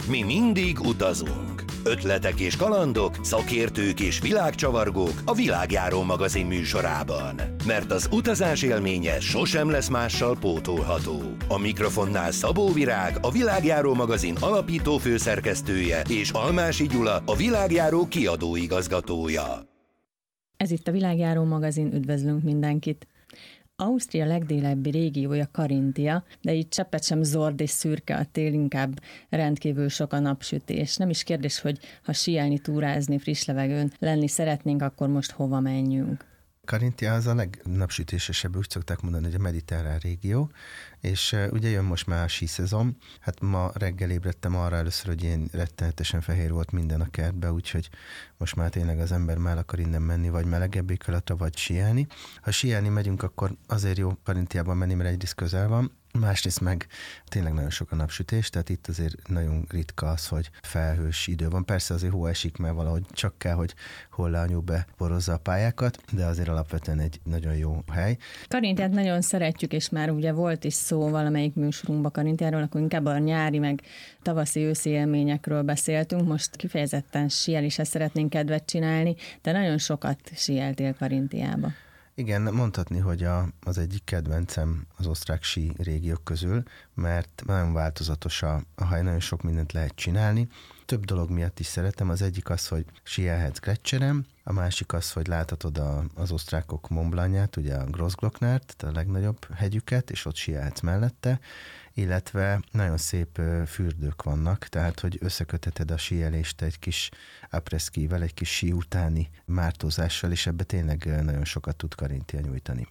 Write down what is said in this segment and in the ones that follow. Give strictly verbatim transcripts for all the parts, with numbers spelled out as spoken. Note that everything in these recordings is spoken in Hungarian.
Mi mindig utazunk. Ötletek és kalandok, szakértők és világcsavargók a Világjáró magazin műsorában. Mert az utazás élménye sosem lesz mással pótolható. A mikrofonnál Szabó Virág, a Világjáró magazin alapító főszerkesztője, és Almási Gyula, a Világjáró kiadóigazgatója. Ez itt a Világjáró magazin, üdvözlünk mindenkit! Ausztria legdélebbi régiója Karintia, de így cseppet sem zord és szürke a tél, inkább rendkívül sok a napsütés. Nem is kérdés, hogy ha síelni, túrázni, friss levegőn lenni szeretnénk, akkor most hova menjünk. Karintia az a legnapsütésesebb, úgy szokták mondani, hogy a mediterrán régió, és uh, ugye jön most már a síszezon. Hát ma reggel ébredtem arra először, hogy én rettenetesen fehér volt minden a kertbe, úgyhogy most már tényleg az ember már akar innen menni, vagy melegebb éghajlatra, vagy síelni. Ha síelni megyünk, akkor azért jó Karintiában menni, mert egyrészt közel van, másrészt meg tényleg nagyon sok a napsütés, tehát itt azért nagyon ritka az, hogy felhős idő van. Persze azért hó esik, mert valahogy csak kell, hogy hullámú beporozza a pályákat, de azért alapvetően egy nagyon jó hely. Karintiát nagyon szeretjük, és már ugye volt is szó valamelyik műsorunkban Karintiáról, akkor inkább a nyári, meg tavaszi, őszi élményekről beszéltünk. Most kifejezetten síelésre szeretnénk kedvet csinálni, de nagyon sokat síeltél Karintiába. Igen, mondhatni, hogy a, az egyik kedvencem az osztrák sí régiók közül, mert nagyon változatos a, a hely, nagyon sok mindent lehet csinálni. Több dolog miatt is szeretem, az egyik az, hogy síelhetsz Gletscheren, a másik az, hogy láthatod a, az osztrákok Mont Blancját, ugye a Grossglocknert, a legnagyobb hegyüket, és ott síelhetsz mellette, illetve nagyon szép fürdők vannak, tehát hogy összeköteted a síelést egy kis après-skivel, egy kis sí utáni mártózással, és ebbe tényleg nagyon sokat tud Karintia nyújtani.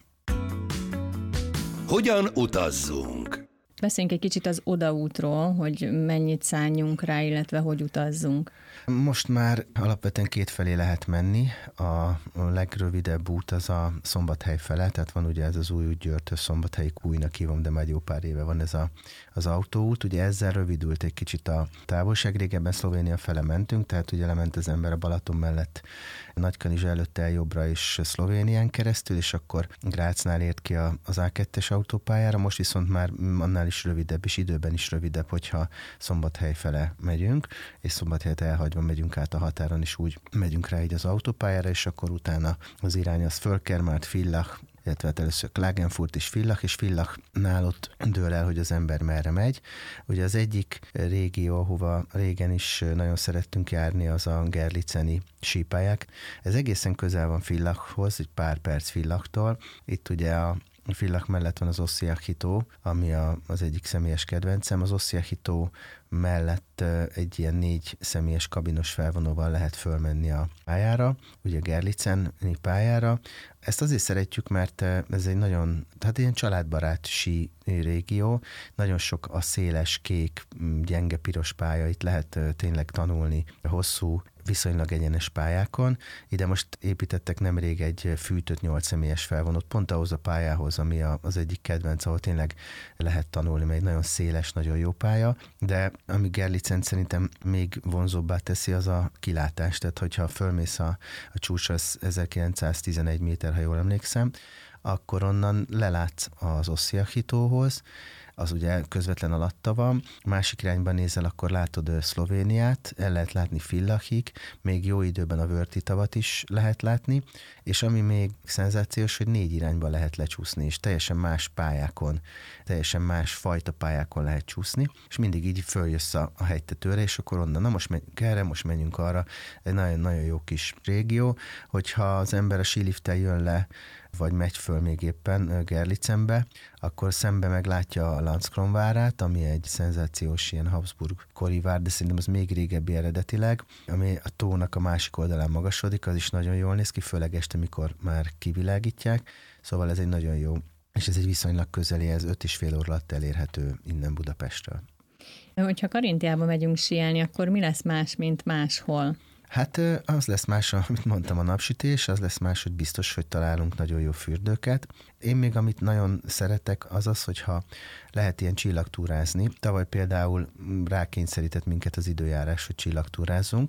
Hogyan utazzunk? Beszéljünk egy kicsit az odaútról, hogy mennyit szálljunk rá, illetve hogy utazzunk. Most már alapvetően kétfelé lehet menni. A legrövidebb út az a Szombathely fele, tehát van ugye ez az új Győrtől Szombathelyi újnak hívom, de már jó pár éve van ez a, az autóút. Ugye ezzel rövidült egy kicsit a távolság, régebben Szlovénia fele mentünk, tehát ugye lement az ember a Balaton mellett Nagykanizsa előtt el jobbra is Szlovénián keresztül, és akkor Grácnál ért ki az á kettes autópályára, most viszont már annál is rövidebb, és időben is rövidebb, hogyha Szombathely fele megyünk, és Szombathelyet elhagyva megyünk át a határon, és úgy megyünk rá így az autópályára, és akkor utána az irány az Fölkermárt, Villach, illetve hát először Klagenfurt és Villach, és Villachnál ott dől el, hogy az ember merre megy. Ugye az egyik régió, ahova régen is nagyon szerettünk járni, az a Gerliceni sípályák. Ez egészen közel van Villachhoz, egy pár perc Villachtól. Itt ugye a Villach mellett van az Ossiachí-tó, ami a, az egyik személyes kedvencem. Az Ossiachí-tó mellett egy ilyen négy személyes kabinos felvonóval lehet fölmenni a pályára, ugye Gerliceni pályára. Ezt azért szeretjük, mert ez egy nagyon, hát ilyen családbarát sí régió, nagyon sok a széles, kék, gyenge piros pálya, itt lehet tényleg tanulni hosszú, viszonylag egyenes pályákon. Ide most építettek nemrég egy fűtött nyolc személyes felvonót, pont ahhoz a pályához, ami az egyik kedvenc, ahol tényleg lehet tanulni, mert egy nagyon széles, nagyon jó pálya, de ami Gerlicent szerintem még vonzóbbá teszi, az a kilátás, tehát hogyha fölmész a, a csúcsra, az ezerkilencszáztizenegy méter, ha jól emlékszem, akkor onnan lelátsz az Ossiachí-tóhoz, az ugye közvetlen alatta van, másik irányban nézel, akkor látod Szlovéniát, el lehet látni Villachig, még jó időben a Vörti-tavat is lehet látni, és ami még szenzációs, hogy négy irányban lehet lecsúszni, és teljesen más pályákon, teljesen más fajta pályákon lehet csúszni, és mindig így följössz a, a hegytetőre, és akkor onnan, na most menjünk erre, most menjünk arra, egy nagyon-nagyon jó kis régió, hogyha az ember a sílifttel jön le, vagy megy föl még éppen Gerlicenbe, akkor szembe meglátja a Landskronvárát, ami egy szenzációs ilyen Habsburg kori vár, de szerintem az még régebbi eredetileg, ami a tónak a másik oldalán magasodik, az is nagyon jól néz ki, főleg este, mikor már kivilágítják, szóval ez egy nagyon jó, és ez egy viszonylag közeli, ez öt és fél óra alatt elérhető innen Budapestről. Hogyha Karintiába megyünk síelni, akkor mi lesz más, mint máshol? Hát az lesz más, amit mondtam, a napsütés, az lesz más, hogy biztos, hogy találunk nagyon jó fürdőket. Én még amit nagyon szeretek, az az, hogyha lehet ilyen csillagtúrázni. Tavaly például rákényszerített minket az időjárás, hogy csillagtúrázzunk.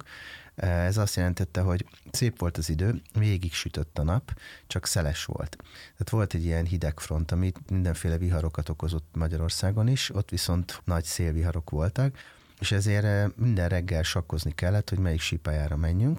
Ez azt jelentette, hogy szép volt az idő, végig sütött a nap, csak szeles volt. Tehát volt egy ilyen hideg front, ami mindenféle viharokat okozott Magyarországon is, ott viszont nagy szélviharok voltak, és ezért minden reggel sakkozni kellett, hogy melyik sípályára menjünk.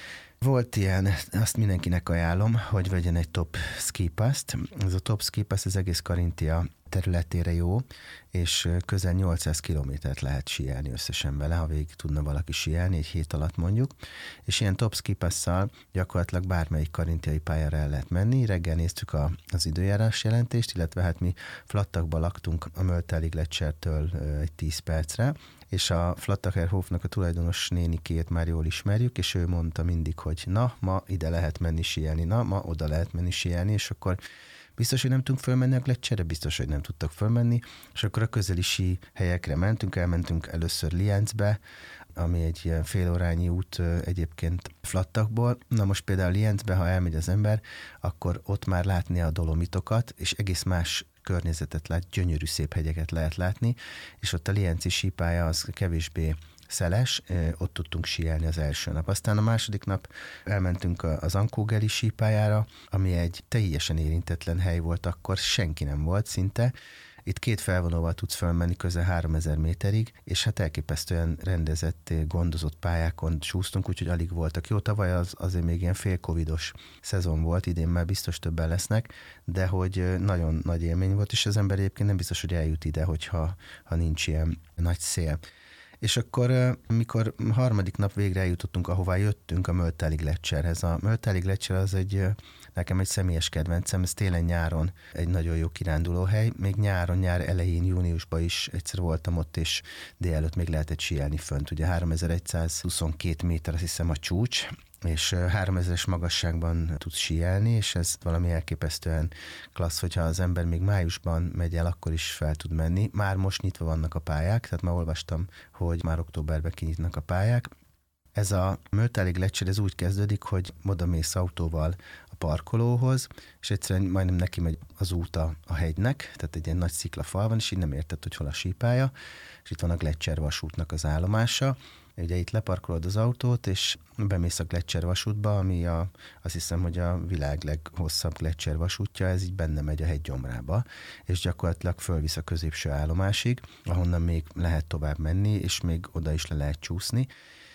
Volt ilyen, azt mindenkinek ajánlom, hogy vegyen egy Top Ski Pass-t. Ez a Top Ski Pass az egész Karintia területére jó, és közel nyolcszáz kilométert lehet síelni összesen vele, ha végig tudna valaki síelni, egy hét alatt mondjuk. És ilyen Top Ski Pass-szal gyakorlatilag bármelyik karintiai pályára el lehet menni. Reggel néztük a, az időjárás jelentést, illetve hát mi Flattakban laktunk a Möltáli Gleccsertől egy tíz percre, és a Flattacherhofnak a tulajdonos nénikét már jól ismerjük, és ő mondta mindig, hogy na, ma ide lehet menni síelni, na, ma oda lehet menni síelni, és akkor biztos, hogy nem tudunk fölmenni a Gleccserre, biztos, hogy nem tudtak fölmenni, és akkor a közeli sí helyekre mentünk, elmentünk először Lienzbe, ami egy ilyen félórányi út egyébként Flattakból. Na most például Lienzbe, ha elmegy az ember, akkor ott már látni a Dolomitokat, és egész más környezetet lát, gyönyörű szép hegyeket lehet látni, és ott a lienzi sípálya az kevésbé szeles, ott tudtunk síelni az első nap. Aztán a második nap elmentünk az Ankógeli sípályára, ami egy teljesen érintetlen hely volt, akkor senki nem volt szinte. Itt két felvonóval tudsz fölmenni közel háromezer méterig, és hát elképesztően rendezett, gondozott pályákon súsztunk, úgyhogy alig voltak. Jó, tavaly az, azért még ilyen fél-covidos szezon volt, idén már biztos többen lesznek, de hogy nagyon nagy élmény volt, és az ember egyébként nem biztos, hogy eljut ide, hogyha ha nincs ilyen nagy szél. És akkor, mikor harmadik nap végre eljutottunk, ahová jöttünk, a Möltáli Gleccserhez. A Möltáli Gleccser az egy, nekem egy személyes kedvencem, ez télen-nyáron egy nagyon jó kirándulóhely. Még nyáron, nyár elején, júniusban is egyszer voltam ott, és délelőtt még lehetett síelni fönt. Ugye háromezer-egyszázhuszonkettő méter, azt hiszem a csúcs, és háromezeres magasságban tudsz síelni, és ez valami elképesztően klassz, hogyha az ember még májusban megy el, akkor is fel tud menni. Már most nyitva vannak a pályák, tehát már olvastam, hogy már októberben kinyitnak a pályák. Ez a Möltáli Gleccser, ez úgy kezdődik, hogy odamész autóval a parkolóhoz, és egyszerűen majdnem neki megy az út a, a hegynek, tehát egy ilyen nagy sziklafal van, és így nem érted, hogy hol a sípálya, és itt van a Gletscher vasútnak az állomása. Ugye itt leparkolod az autót, és bemész a Gletscher vasútba, ami a, azt hiszem, hogy a világ leghosszabb Gletscher vasútja, ez így benne megy a hegy gyomrába, és gyakorlatilag fölvisz a középső állomásig, ahonnan még lehet tovább menni, és még oda is le lehet csúszni.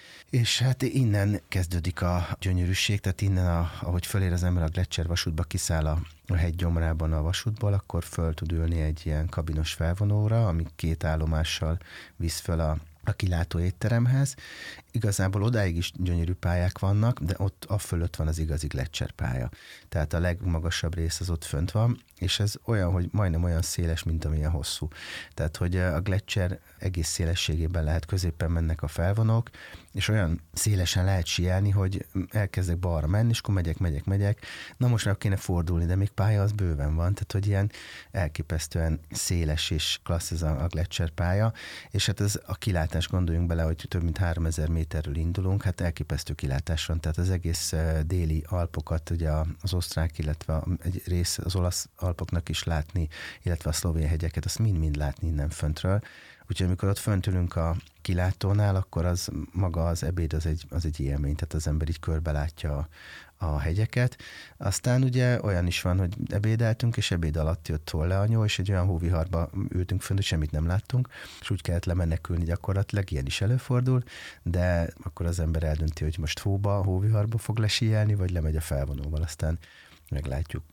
És hát innen kezdődik a gyönyörűség, tehát innen, a, ahogy fölér az ember a Gletscher vasútba, kiszáll a, a hegy gyomrában a vasútból, akkor föl tud ülni egy ilyen kabinos felvonóra, ami két állomással visz föl a a kilátó étteremhez. Igazából odáig is gyönyörű pályák vannak, de ott a fölött van az igazi Gletscher pálya. Tehát a legmagasabb rész az ott fönt van, és ez olyan, hogy majdnem olyan széles, mint amilyen hosszú. Tehát, hogy a Gletscher egész szélességében lehet, középen mennek a felvonók, és olyan szélesen lehet síelni, hogy elkezdek balra menni, és akkor megyek, megyek, megyek. Na most már kéne fordulni, de még pálya az bőven van, tehát, hogy ilyen elképesztően széles és klassz ez a, a Gletscher pálya, és hát ez a kilátás, gondoljunk bele, hogy több mint háromezer méterről indulunk, hát elképesztő kilátás van, tehát az egész déli Alpokat, ugye az osztrák, illetve egy rész az olasz Alpoknak is látni, illetve a szlovén hegyeket, azt mind-mind látni innen föntről. Úgyhogy amikor ott fönt ülünk a kilátónál, akkor az maga az ebéd az egy, az egy élmény, tehát az ember így körbe látja a, a hegyeket. Aztán ugye olyan is van, hogy ebédeltünk, és ebéd alatt jött tolleanyó, és egy olyan hóviharba ültünk fönt, hogy semmit nem láttunk, és úgy kellett lemenekülni gyakorlatilag, ilyen is előfordul, de akkor az ember eldönti, hogy most hóba, hóviharba fog lesíelni, vagy lemegy a felvonóval, aztán meglátjuk.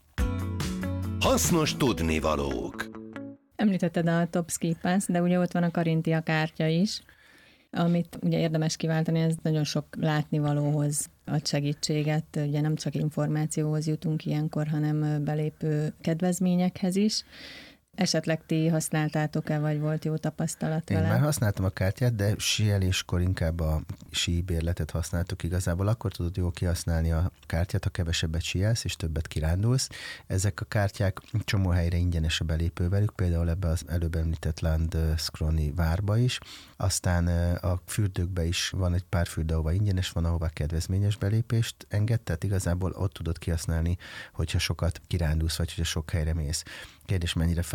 Hasznos tudnivalók. Említetted a Top Ski Pass, de ugye ott van a Karintia kártya is, amit ugye érdemes kiváltani, ez nagyon sok látnivalóhoz ad segítséget, ugye nem csak információhoz jutunk ilyenkor, hanem belépő kedvezményekhez is. Esetleg ti használtátok-e, vagy volt jó tapasztalat vele? Én már használtam a kártyát, de síeléskor inkább a síbérletet használtuk igazából. Akkor tudod jól kihasználni a kártyát, ha kevesebbet síelsz, és többet kirándulsz. Ezek a kártyák csomó helyre ingyenes a belépő velük, például ebbe az előbb említett Landskroni várba is. Aztán a fürdőkbe is van egy pár fürdő, ahova ingyenes van, ahová kedvezményes belépést enged, tehát igazából ott tudod kihasználni, hogyha sokat kirándulsz, vagy hogyha sok helyre mész. Kérdés, mennyire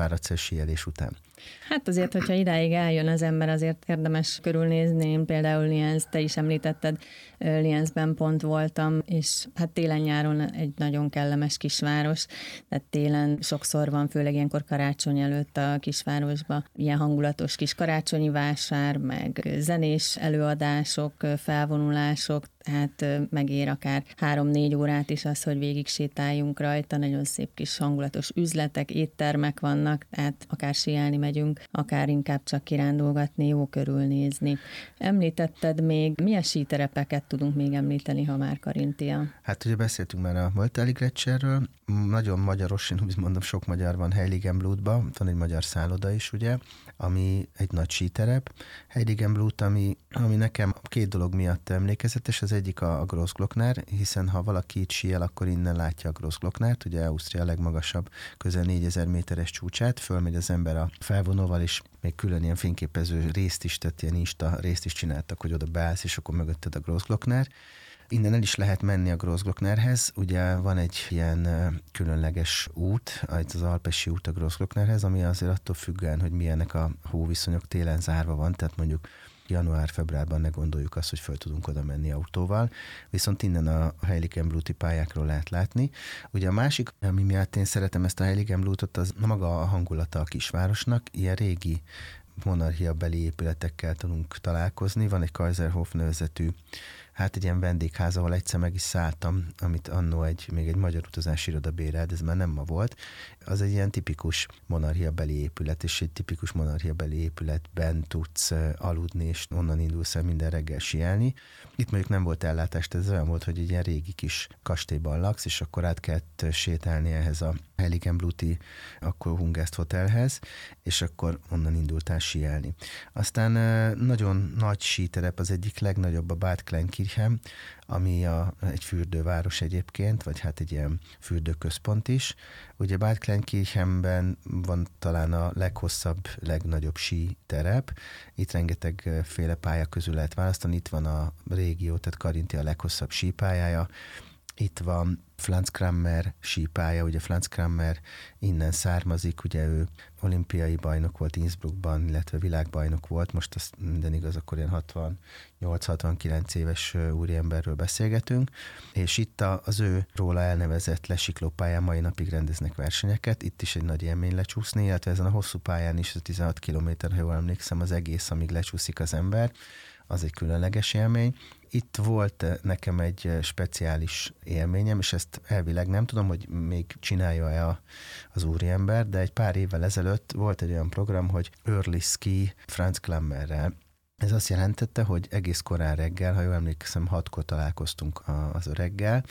fáradsz síelés után? Hát azért, hogyha idáig eljön az ember, azért érdemes körülnézni. Én például Lienz, te is említetted, Lienzben pont voltam, és hát télen-nyáron egy nagyon kellemes kisváros, tehát télen sokszor van, főleg ilyenkor karácsony előtt a kisvárosban ilyen hangulatos kis karácsonyi vásár, meg zenés előadások, felvonulások, hát megér akár három-négy órát is az, hogy végig sétáljunk rajta, nagyon szép kis hangulatos üzletek, éttermek vannak, tehát akár síelni megyünk, akár inkább csak kirándulgatni, jó körülnézni. Említetted még, milyen síterepeket tudunk még említeni, ha már Karintia? Hát ugye beszéltünk már a Moltali Gletscherről, nagyon magyaros, én úgy mondom, sok magyar van Heiligenblutban, van egy magyar szálloda is, ugye, ami egy nagy síterep. Heiligenblut, ami, ami nekem két dolog miatt emlékezetes, az egyik a, a Grossglockner, hiszen ha valaki itt síel, akkor innen látja a Grossglocknert, ugye Ausztria a legmagasabb, közel négyezer méteres csúcsát, fölmegy az ember a felvonóval, és még külön ilyen fényképező részt is, tehát ilyen Insta részt is csináltak, hogy oda beállsz, és akkor mögötted a Grossglockner. Innen el is lehet menni a Grossglocknerhez, ugye van egy ilyen különleges út, az Alpesi út a Grossglocknerhez, ami azért attól függően, hogy milyenek a hóviszonyok, télen zárva van, tehát mondjuk január-februárban ne gondoljuk azt, hogy föl tudunk oda menni autóval, viszont innen a Heiligenbluti pályákról lehet látni. Ugye a másik, ami miatt én szeretem ezt a Heiligenblutot, az maga a hangulata a kisvárosnak, ilyen régi monarchiabeli épületekkel tudunk találkozni. Van egy Kaiserhof nevezetű, hát egy ilyen vendégház, ahol egyszer meg is szálltam, amit annó egy, még egy magyar utazási iroda bérelt, ez már nem ma volt. Az egy ilyen tipikus monarchiabeli épület, és egy tipikus monarchiabeli épületben tudsz aludni, és onnan indulsz el minden reggel síelni. Itt mondjuk nem volt ellátás, ez olyan volt, hogy egy ilyen régi kis kastélyban laksz, és akkor át kellett sétálni ehhez a Heiligenbluti, akkor Hungest Hotelhez, és akkor onnan indultál síelni. Aztán nagyon nagy síterep, az egyik legnagyobb a Bad Kleinkirchen, ami a, egy fürdőváros egyébként, vagy hát egy ilyen fürdőközpont is. Ugye Bad Kleinkirchenben van talán a leghosszabb, legnagyobb síterep. Itt rengetegféle pálya közül lehet választani. Itt van a régió, tehát Karintia a leghosszabb sípályája. Itt van Franz Krammer sípálya, ugye Franz Krammer innen származik, ugye ő olimpiai bajnok volt Innsbruckban, illetve világbajnok volt, most azt minden igaz, akkor ilyen hatvannyolc-hatvankilenc éves úriemberről beszélgetünk, és itt az ő róla elnevezett lesiklópályán mai napig rendeznek versenyeket, itt is egy nagy élmény lecsúszni, illetve ezen a hosszú pályán is, tizenhat kilométer, ha jól emlékszem, az egész, amíg lecsúszik az ember, az egy különleges élmény. Itt volt nekem egy speciális élményem, és ezt elvileg nem tudom, hogy még csinálja-e az úriember, de egy pár évvel ezelőtt volt egy olyan program, hogy Early Ski Franz Klammerrel. Ez azt jelentette, hogy egész korán reggel, ha jól emlékszem, hatkor találkoztunk az öreggel,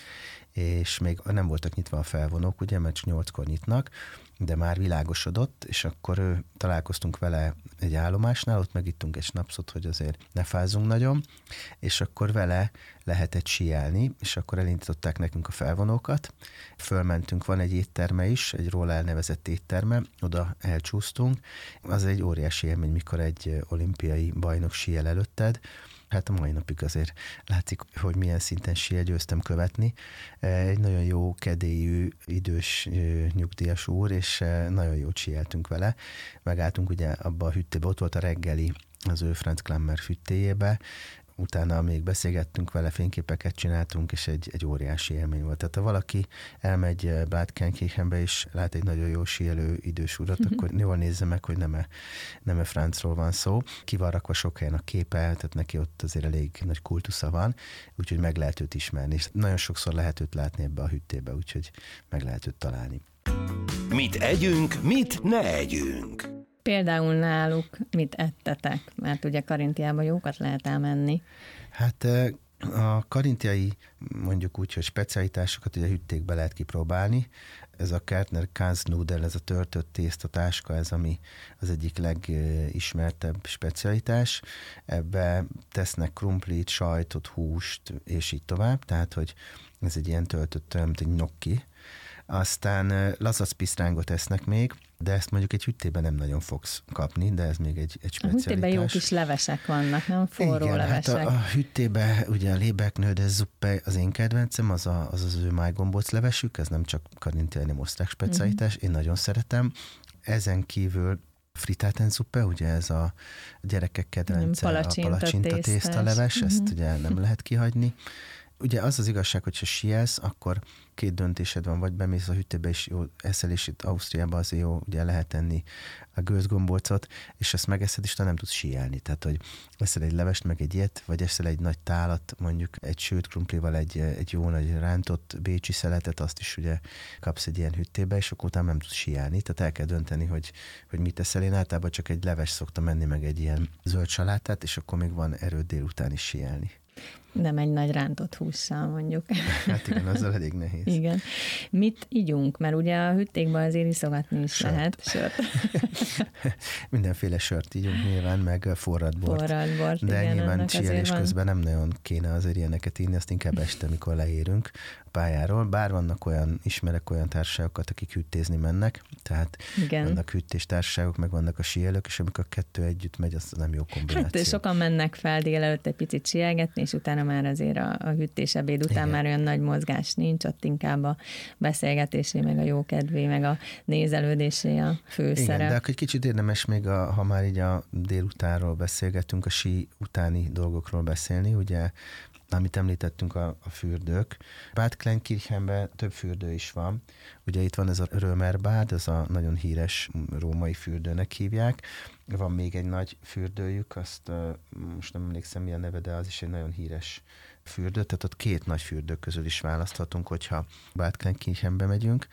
és még nem voltak nyitva a felvonók, ugye, mert csak nyolckor nyitnak, de már világosodott, és akkor ő, találkoztunk vele egy állomásnál, ott megittunk egy snapszot, hogy azért ne fázzunk nagyon, és akkor vele lehetett síelni, és akkor elindították nekünk a felvonókat. Fölmentünk, van egy étterme is, egy róla elnevezett étterme, oda elcsúsztunk. Az egy óriási élmény, mikor egy olimpiai bajnok síel előtted. Hát a mai napig azért látszik, hogy milyen szinten síel, győztem követni. Egy nagyon jó, kedélyű, idős, nyugdíjas úr, és nagyon jót síeltünk vele. Megálltunk ugye abba a hüttébe, ott volt a reggeli az ő Franz Klammer hüttéjébe, utána még beszélgettünk vele, fényképeket csináltunk, és egy, egy óriási élmény volt. Tehát ha valaki elmegy Bad Kleinkirchenbe, és lát egy nagyon jó síelő idős urat, mm-hmm. akkor jól nézze meg, hogy nem-e, nem-e Franzról van szó. Ki van rakva sok helyen a képe, tehát neki ott azért elég nagy kultusza van, úgyhogy meg lehet őt ismerni. És nagyon sokszor lehet őt látni ebbe a hüttébe, úgyhogy meg lehet őt találni. Mit együnk, mit ne együnk? Például náluk mit ettetek? Mert ugye Karintiában jókat lehet elmenni. Hát a karintiai, mondjuk úgy, hogy specialitásokat ugye hüttékbe lehet kipróbálni. Ez a Kärtner Kansnudel, ez a törtött tésztatáska, ez ami az egyik legismertebb specialitás. Ebbe tesznek krumplit, sajtot, húst, és így tovább. Tehát, hogy ez egy ilyen töltött, mint egy gnocchi. Aztán lazac pisztrángot esznek még, de ezt mondjuk egy hüttében nem nagyon fogsz kapni, de ez még egy, egy specialitás. A hüttében jó kis levesek vannak, nem? Forró igen, levesek. Hát a, a hüttében ugye a Leberknödel Suppe az én kedvencem, az a, az, az ő májgombóc levesük, ez nem csak karinti, hanem osztrák specialitás, mm-hmm. én nagyon szeretem. Ezen kívül Fritátensuppe, ugye ez a gyerekek kedvence, palacsinta a palacsinta tészta leves, mm-hmm. ezt ugye nem lehet kihagyni. Ugye az az igazság, hogyha sielsz, akkor két döntésed van, vagy bemész a hüttébe, és jó eszel, és itt Ausztriában azért jó, ugye lehet enni a gőzgombócot, és ezt megeszed, és te nem tudsz síelni. Tehát, hogy eszel egy levest, meg egy ilyet, vagy eszel egy nagy tálat, mondjuk egy sült krumplival, egy, egy jó nagy rántott bécsi szeletet, azt is ugye kapsz egy ilyen hüttébe, és akkor utána nem tudsz síelni. Tehát el kell dönteni, hogy, hogy mit eszel. Én általában csak egy leves szoktam menni, meg egy ilyen zöld salátát, és akkor még van erőd délután is síelni. Nem egy nagy rántott hússal mondjuk. Hát igen, azzal elég nehéz. Igen. Mit ígyunk? Mert ugye a hüttékben azért iszogatni is sört. lehet. Sört. Mindenféle sört ígyunk nyilván, meg forrad bort. Forrad bort, de igen, nyilván síelés van... közben nem nagyon kéne azért ilyeneket írni, azt inkább este, mikor leérünk a pályáról. Bár vannak olyan, ismerek olyan társaságokat, akik hüttézni mennek, tehát igen. vannak hüttés társaságok, meg vannak a síelők, és amikor a kettő együtt megy, az nem jó kombináció. Hát sokan mennek fel délelőtt egy picit síelgetni, és utána már azért a, a hüttés ebéd után igen. már olyan nagy mozgás nincs, ott inkább a beszélgetésé, meg a jókedvé, meg a nézelődésé a főszerep. Igen, de akkor egy kicsit érdemes még, a, ha már így a délutánról beszélgetünk, a sí utáni dolgokról beszélni, ugye, amit említettünk a, a fürdők. Bad Kleinkirchenben több fürdő is van. Ugye itt van ez a Römerbad, ez a nagyon híres római fürdőnek hívják. Van még egy nagy fürdőjük, azt most nem emlékszem, mi a neve, de az is egy nagyon híres fürdő. Tehát ott két nagy fürdő közül is választhatunk, hogyha Bad Kleinkirchenbe megyünk.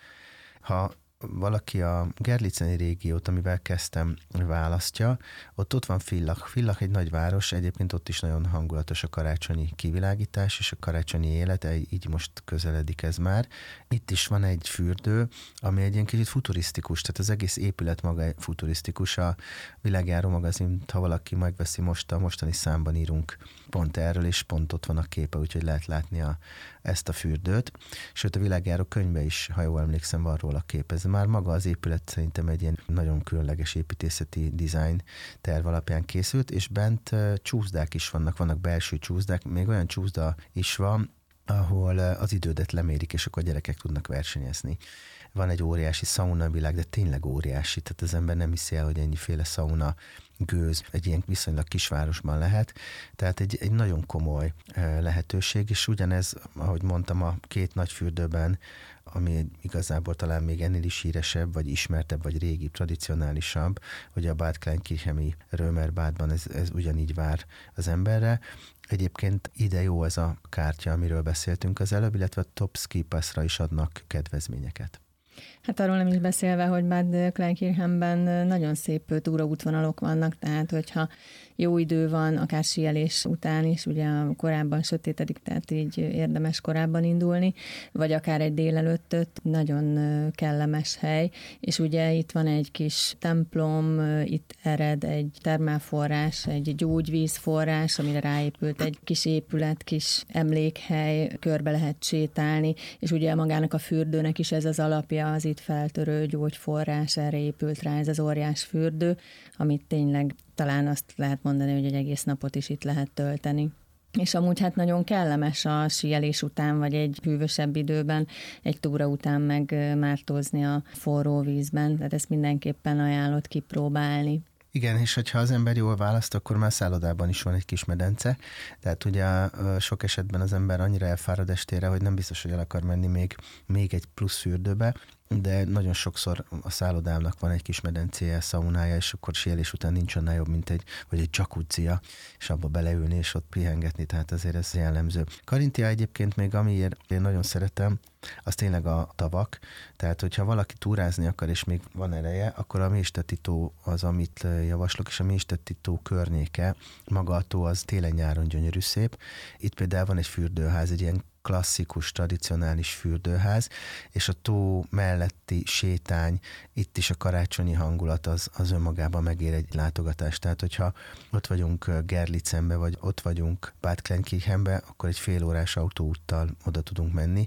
Ha valaki a Gerliceni régiót, amivel kezdtem, választja, ott ott van Villach. Villach egy nagy város, egyébként ott is nagyon hangulatos a karácsonyi kivilágítás, és a karácsonyi élet, így most közeledik ez már. Itt is van egy fürdő, ami egy ilyen kicsit futurisztikus, tehát az egész épület maga futurisztikus. A Világjáró magazint, ha valaki megveszi most, a mostani számban írunk pont erről, és pont ott van a képe, úgyhogy lehet látni a, ezt a fürdőt. Sőt, a Világjáró könyvbe is, ha jól emlékszem, van róla kép. Ez már maga az épület szerintem egy ilyen nagyon különleges építészeti design terv alapján készült, és bent csúszdák is vannak, vannak belső csúszdák, még olyan csúszda is van, ahol az idődet lemérik, és akkor a gyerekek tudnak versenyezni. Van egy óriási szaunavilág, de tényleg óriási, tehát az ember nem hiszi el, hogy ennyiféle szauna gőz egy ilyen viszonylag kisvárosban lehet, tehát egy, egy nagyon komoly lehetőség, és ugyanez, ahogy mondtam, a két nagy fürdőben, ami igazából talán még ennél is híresebb, vagy ismertebb, vagy régi, tradicionálisabb, hogy a Bad Kleinkircheni Römerbadban ez, ez ugyanígy vár az emberre. Egyébként ide jó ez a kártya, amiről beszéltünk az előbb, illetve a Top Ski Passra is adnak kedvezményeket. Hát arról nem is beszélve, hogy Bad Kleinkirchenben nagyon szép túraútvonalok vannak, tehát hogyha jó idő van, akár síelés után is, ugye korábban sötétedik, tehát így érdemes korábban indulni, vagy akár egy délelőttöt, nagyon kellemes hely, és ugye itt van egy kis templom, itt ered egy termálforrás, egy gyógyvízforrás, amire ráépült egy kis épület, kis emlékhely, körbe lehet sétálni, és ugye magának a fürdőnek is ez az alapja, az itt feltörő gyógyforrás, erre épült rá ez az óriás fürdő, amit tényleg talán azt lehet mondani, hogy egy egész napot is itt lehet tölteni. És amúgy hát nagyon kellemes a síelés után, vagy egy hűvösebb időben, egy túra után meg mártózni a forró vízben, tehát ezt mindenképpen ajánlott kipróbálni. Igen, és hogyha az ember jól választ, akkor már szállodában is van egy kis medence, tehát ugye sok esetben az ember annyira elfárad estére, hogy nem biztos, hogy el akar menni még, még egy plusz fürdőbe, de nagyon sokszor a szállodának van egy kis medencéje, szaunája, és akkor síelés után nincs annál jobb, mint egy, vagy egy jacuzzia, és abba beleülni, és ott pihengetni, tehát azért ez jellemző. Karintia egyébként még amiért én nagyon szeretem, az tényleg a tavak, tehát hogyha valaki túrázni akar, és még van ereje, akkor a Méstetti tó az, amit javaslok, és a Méstetti tó környéke, maga a tó az télen-nyáron gyönyörű szép. Itt például van egy fürdőház, egy ilyen klasszikus, tradicionális fürdőház, és a tó melletti sétány, itt is a karácsonyi hangulat az, az önmagában megér egy látogatást. Tehát, hogyha ott vagyunk Gerlicenbe, vagy ott vagyunk Bad Kleinkirchenbe, akkor egy fél órás autóúttal oda tudunk menni,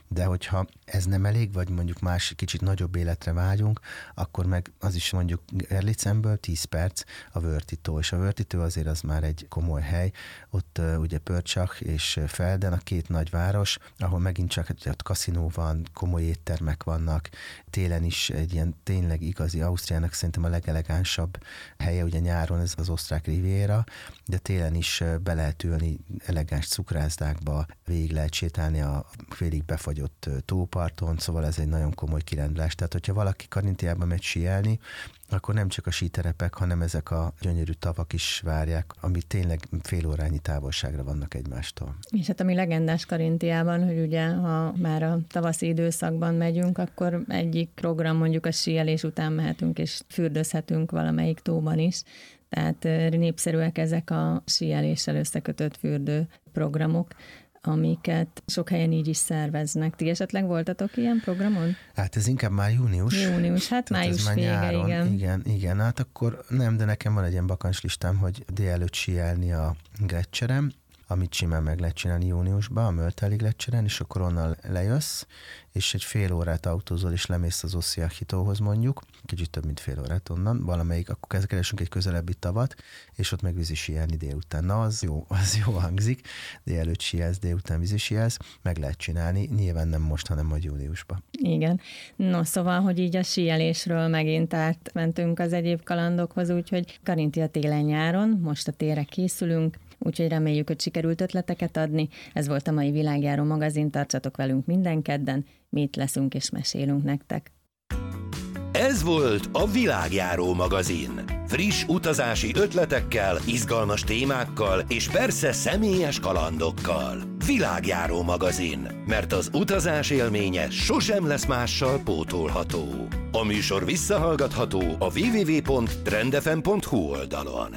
de hogyha ez nem elég, vagy mondjuk más kicsit nagyobb életre vágyunk, akkor meg az is mondjuk Gerlicenből tíz perc a Wörthitó, és a Wörthitó azért az már egy komoly hely, ott uh, ugye Pörcsach és Felden, a két nagyváros, ahol megint csak ott kaszinó van, komoly éttermek vannak, télen is egy ilyen tényleg igazi, Ausztriának szerintem a legelegánsabb helye, ugye nyáron ez az osztrák riviera, de télen is be lehet ülni elegáns cukrászdákba, végig lehet sétálni a félig befagyott tóparton, szóval ez egy nagyon komoly kirándulás. Tehát, hogyha valaki Karintiába megy síelni, akkor nem csak a síterepek, hanem ezek a gyönyörű tavak is várják, ami tényleg fél órányi távolságra vannak egymástól. És hát ami legendás Karintiában, hogy ugye, ha már a tavaszi időszakban megyünk, akkor egyik program mondjuk a síelés után mehetünk és fürdőzhetünk valamelyik tóban is. Tehát népszerűek ezek a síeléssel összekötött fürdő programok, amiket sok helyen így is szerveznek. Ti esetleg voltatok ilyen programon? Hát ez inkább már június. Június, hát május vége, nyáron, igen. Igen, igen, hát akkor nem, de nekem van egy ilyen bakancslistám, hogy délelőtt síelni a Gletscheren, amit simán meg lehet csinálni júniusban, a Mölteli Gletscheren, és akkor onnan lejössz, és egy fél órát autózol, és lemész az Ossiachitóhoz mondjuk, kicsit több, mint fél órát onnan, valamelyik, akkor keresünk egy közelebbi tavat, és ott meg vízisíelni délután. Na, az jó, az jó hangzik, délelőtt síelsz, délután vízisíelsz, meg lehet csinálni, nyilván nem most, hanem majd júliusban. Igen. No, szóval, hogy így a síelésről megint átmentünk az egyéb kalandokhoz, úgyhogy Karintia télen-nyáron, most a térre készülünk, úgyhogy reméljük, hogy sikerült ötleteket adni. Ez volt a mai Világjáró magazin, tartsatok velünk minden kedden, mi itt leszünk és mesélünk nektek. Ez volt a Világjáró magazin. Friss utazási ötletekkel, izgalmas témákkal és persze személyes kalandokkal. Világjáró magazin, mert az utazás élménye sosem lesz mással pótolható. A műsor visszahallgatható a double-u double-u double-u pont trendfm pont hu oldalon.